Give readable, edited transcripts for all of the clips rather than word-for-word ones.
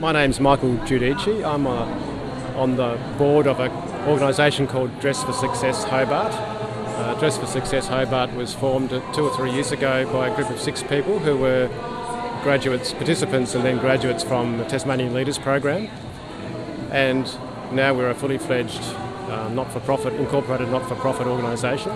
My name's Michael Giudici. I'm on the board of an organisation called Dress for Success Hobart. Dress for Success Hobart was formed 2 or 3 years ago by a group of 6 people who were participants and then graduates from the Tasmanian Leaders Program. And now we're a fully fledged incorporated not-for-profit organisation.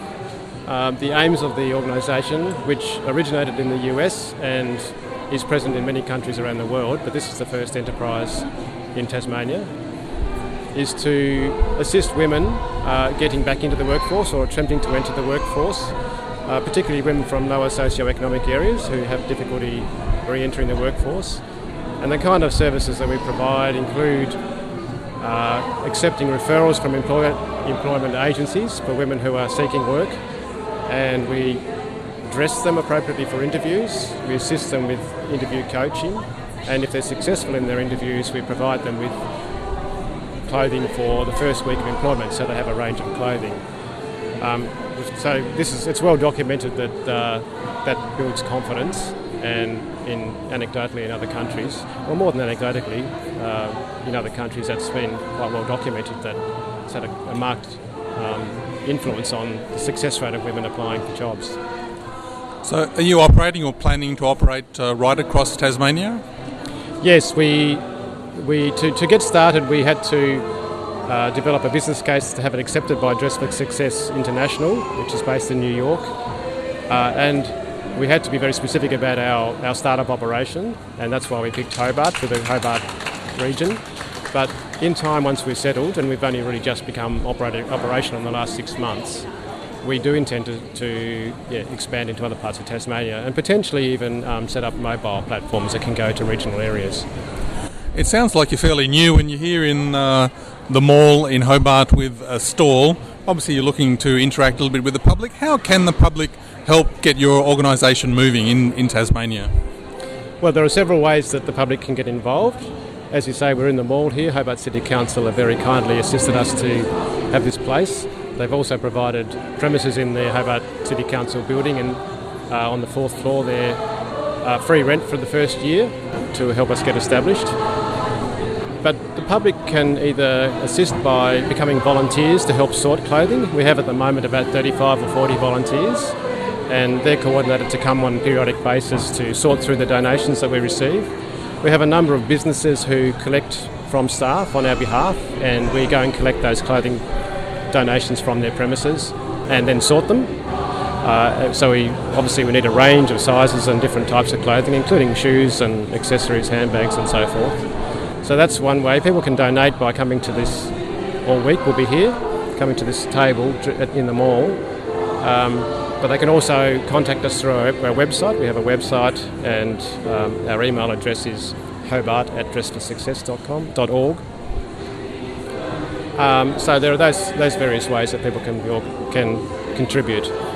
The aims of the organisation, which originated in the US and is present in many countries around the world, but this is the first enterprise in Tasmania, is to assist women getting back into the workforce or attempting to enter the workforce, particularly women from lower socioeconomic areas who have difficulty re-entering the workforce. And the kind of services that we provide include accepting referrals from employment agencies for women who are seeking work, and we dress them appropriately for interviews. We assist them with interview coaching, and if they're successful in their interviews, we provide them with clothing for the first week of employment, so they have a range of clothing. So it's well documented that that builds confidence, and anecdotally in other countries, or more than anecdotally, in other countries that's been quite well documented that it's had a marked influence on the success rate of women applying for jobs. So are you operating or planning to operate right across Tasmania? Yes, to get started we had to develop a business case to have it accepted by Dress for Success International, which is based in New York, and we had to be very specific about our startup operation, and that's why we picked Hobart for the Hobart region. But in time, once we're settled, and we've only really just become operational in the last 6 months, we do intend to expand into other parts of Tasmania and potentially even set up mobile platforms that can go to regional areas. It sounds like you're fairly new when you're here in the mall in Hobart with a stall. Obviously you're looking to interact a little bit with the public. How can the public help get your organisation moving in Tasmania? Well, there are several ways that the public can get involved. As you say, we're in the mall here. Hobart City Council have very kindly assisted us to have this place. They've also provided premises in the Hobart City Council building, and on the 4th floor there, free rent for the first year to help us get established. But the public can either assist by becoming volunteers to help sort clothing. We have at the moment about 35 or 40 volunteers, and they're coordinated to come on a periodic basis to sort through the donations that we receive. We have a number of businesses who collect from staff on our behalf, and we go and collect those clothing donations from their premises and then sort them. So we need a range of sizes and different types of clothing, including shoes and accessories, handbags and so forth. So that's one way. People can donate by coming to this all week. We'll be here, coming to this table in the mall. But they can also contact us through our website. We have a website, and our email address is hobart@dressforsuccess.org. So there are those various ways that people can contribute.